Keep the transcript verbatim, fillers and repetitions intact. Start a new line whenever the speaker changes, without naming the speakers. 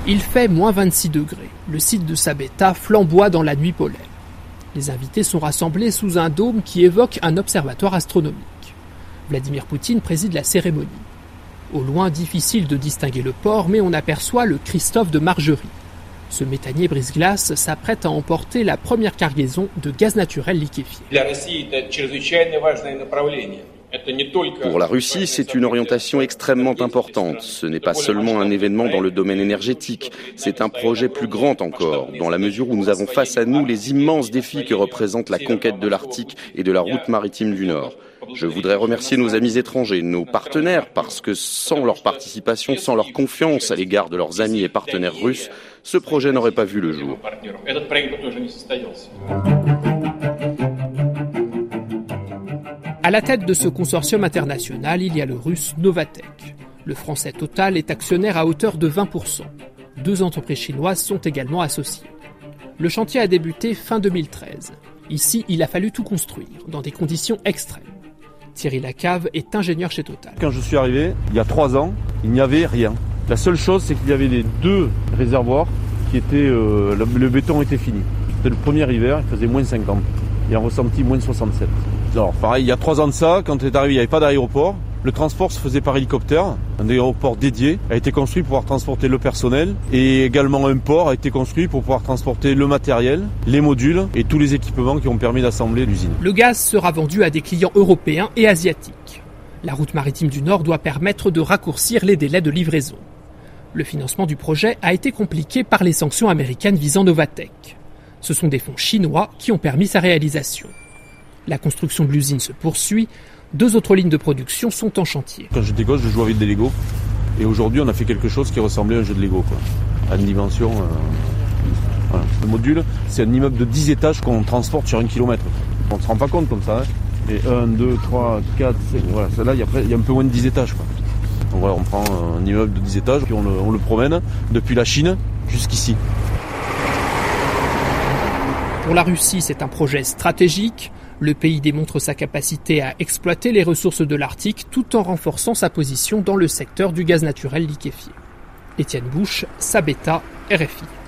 Il fait moins vingt-six degrés. Le site de Sabetha flamboie dans la nuit polaire. Les invités sont rassemblés sous un dôme qui évoque un observatoire astronomique. Vladimir Poutine préside la cérémonie. Au loin, difficile de distinguer le port, mais on aperçoit le Christophe de Margerie. Ce méthanier brise-glace s'apprête à emporter la première cargaison de gaz naturel liquéfié.
Pour la Russie, c'est une orientation extrêmement importante. Ce n'est pas seulement un événement dans le domaine énergétique, c'est un projet plus grand encore, dans la mesure où nous avons face à nous les immenses défis que représentent la conquête de l'Arctique et de la route maritime du Nord. Je voudrais remercier nos amis étrangers, nos partenaires, parce que sans leur participation, sans leur confiance à l'égard de leurs amis et partenaires russes, ce projet n'aurait pas vu le jour.
À la tête de ce consortium international, il y a le russe Novatek. Le français Total est actionnaire à hauteur de vingt pour cent. Deux entreprises chinoises sont également associées. Le chantier a débuté fin deux mille treize. Ici, il a fallu tout construire, dans des conditions extrêmes. Thierry Lacave est ingénieur chez Total.
Quand je suis arrivé, il y a trois ans, il n'y avait rien. La seule chose, c'est qu'il y avait les deux réservoirs qui étaient... Euh, le, le béton était fini. C'était le premier hiver, il faisait moins cinquante. Et on ressentit moins soixante-sept. Alors pareil, il y a trois ans de ça, quand on est arrivé, il n'y avait pas d'aéroport. Le transport se faisait par hélicoptère. Un aéroport dédié a été construit pour pouvoir transporter le personnel. Et également un port a été construit pour pouvoir transporter le matériel, les modules et tous les équipements qui ont permis d'assembler l'usine.
Le gaz sera vendu à des clients européens et asiatiques. La route maritime du Nord doit permettre de raccourcir les délais de livraison. Le financement du projet a été compliqué par les sanctions américaines visant Novatek. Ce sont des fonds chinois qui ont permis sa réalisation. La construction de l'usine se poursuit. Deux autres lignes de production sont en chantier.
Quand j'étais gosse, je jouais avec des Lego. Et aujourd'hui, on a fait quelque chose qui ressemblait à un jeu de Lego, quoi. À une dimension... Euh... Voilà. Le module, c'est un immeuble de dix étages qu'on transporte sur un kilomètre. On ne se rend pas compte comme ça. Hein. Et un, deux, trois, quatre, cinq... Voilà, là, il y, a, il y a un peu moins de dix étages, quoi. Donc voilà, on prend un immeuble de dix étages, puis on le, on le promène depuis la Chine jusqu'ici.
Pour la Russie, c'est un projet stratégique. Le pays démontre sa capacité à exploiter les ressources de l'Arctique tout en renforçant sa position dans le secteur du gaz naturel liquéfié. Étienne Bouche, Sabetha, R F I.